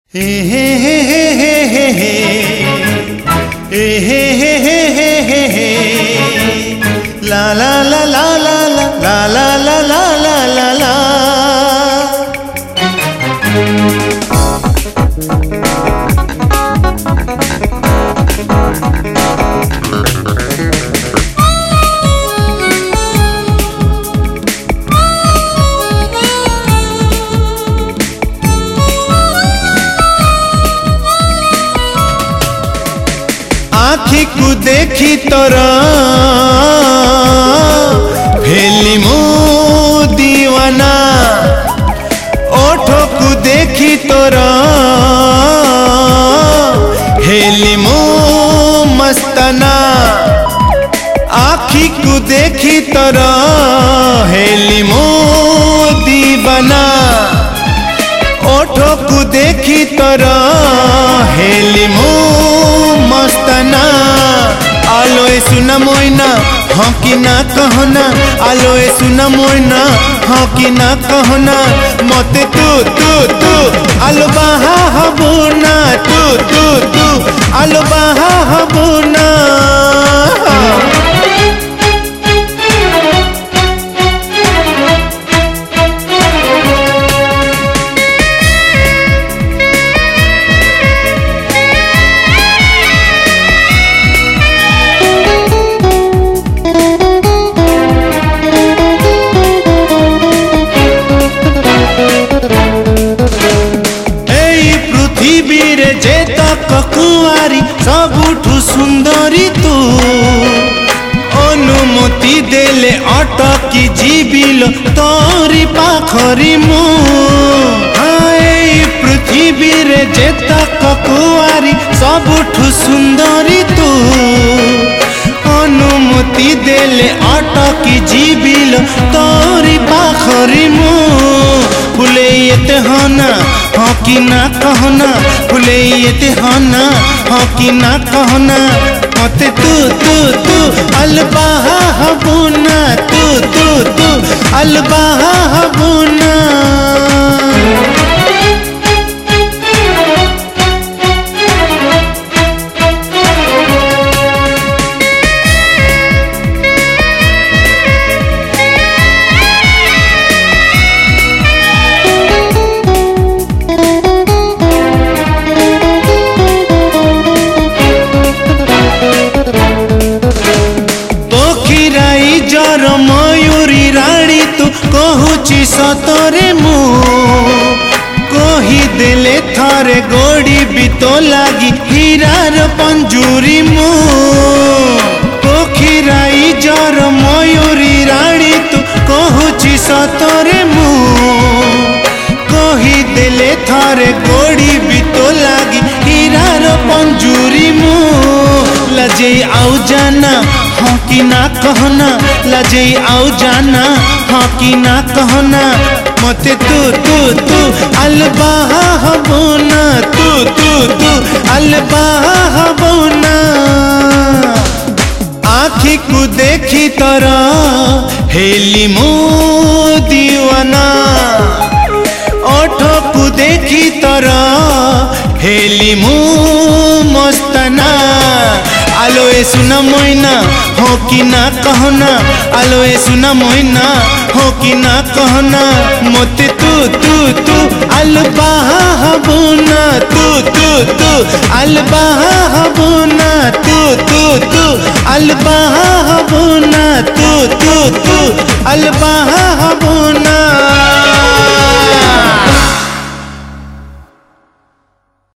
हे हे हे हे हे हे हे हे हे हे हे हे ला ला ला ला ला ला ला ला ला ला ला ला। आखी को देखी तोरा भेली मो दीवाना, ओठो को देखी तोरा हेली मो मस्ताना। आखी को देखी तोरा हेली मो दीवाना, ओठो को देखी तोरा हेली मो मस्ताना। आलोए सुना मोइना हाँ कि ना कहना, आलोए सुना मोइना हाँ कि ना कहना। मते तू तू तू आलो बाहा हबुना, तू तू तू आलो बाहा हबुना। कुआरी सबुठु सुंदरी तू, अनुमति देले अटकी जीविल तोरी पाखरी मु। पृथ्वी रे जेतक कुआरी सबुठु सुंदरी तू, अनुमति देले अटकी जीविल तोरी पाखरी मु। फुले ये हना हाँ कि ना कहना, फुले ये हना हाँ कि ना कहना। मते तू तू तू अलबाहा हबुना, तू तू तू अलबाहा हबुना। जर मयूरी राणी तू कहूची सतरे मु, कही देले थारे गोड़ी भी तो लागी हीरार पंजूरी मु। कोखिराई जर मयूरी राणी तू कहूची सतरे मु, कही देले थारे गोड़ी भी तो लागी हीरार पंजूरी मु। लजे आउ जाना हाँ कि ना कहना, लजे आउ जाना हाँ कि ना कहना। मते तू तू तू अलबाहा हबुना, तू तू तू अलबाहा हबुना। आखी को देखी तोरा हेली मो दीवाना, ओठो को देखी तोरा हेली मो मस्ताना। आलोए सुना मोइना हो कि ना कहना, आलोए सुना मोइना हो कि ना कहना। मोते तू तू तू अलबाहा हबुना, तू तू तू अलबाहा हबुना, तू तू तू अलबाहा हबुना, तू तू तू अलबाहा हबुना।